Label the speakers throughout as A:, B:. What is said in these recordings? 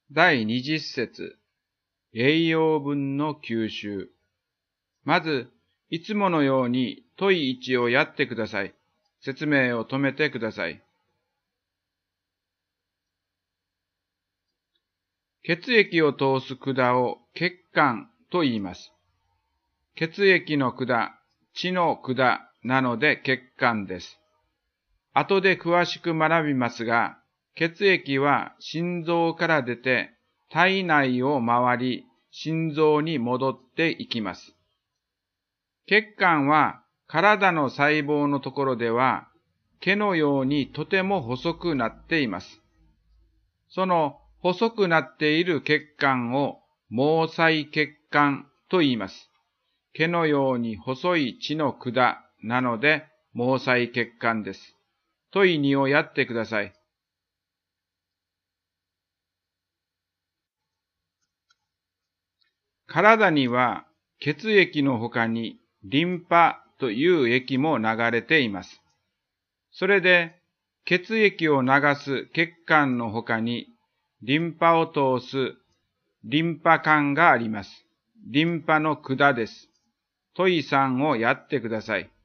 A: 第20節、栄養分の吸収。まず、いつものように問い1をやってください。説明を止めてください。血液を通す管を血管と言います。血液の管、血の管なので血管です。後で詳しく学びますが、血液は心臓から出て体内を回り、心臓に戻っていきます。血管は体の細胞のところでは毛のようにとても細くなっています。その細くなっている血管を毛細血管と言います。毛のように細い血の管なので毛細血管です。問い2をやってください。体には血液の他にリンパという液も流れています。それで血液を流す血管の他にリンパを通すリンパ管があります。リンパの管です。問い3をやってください。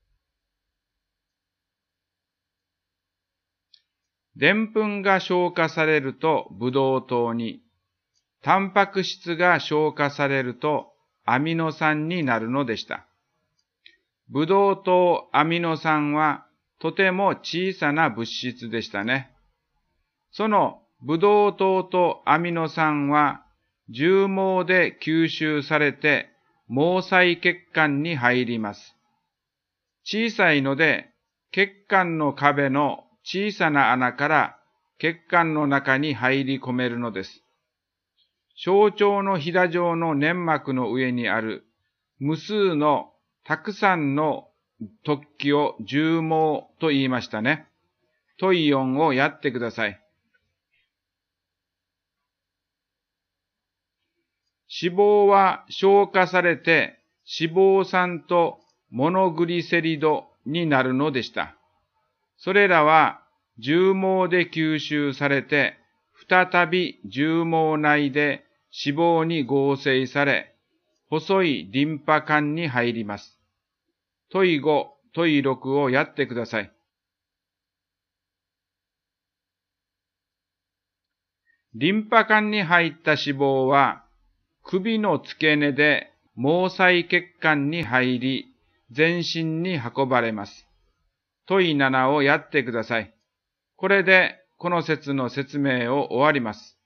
A: でんぷんが消化されるとブドウ糖に、タンパク質が消化されるとアミノ酸になるのでした。ブドウ糖アミノ酸はとても小さな物質でしたね。そのブドウ糖とアミノ酸は重毛で吸収されて毛細血管に入ります。小さいので血管の壁の小さな穴から血管の中に入り込めるのです。小腸のひだ状の粘膜の上にある無数のたくさんの突起を重毛と言いましたね。問い4をやってください。脂肪は消化されて脂肪酸とモノグリセリドになるのでした。それらは重毛で吸収されて、再び重毛内で脂肪に合成され、細いリンパ管に入ります。問い5、問い6をやってください。リンパ管に入った脂肪は、首の付け根で毛細血管に入り、全身に運ばれます。問い7をやってください。これでこの説の説明を終わります。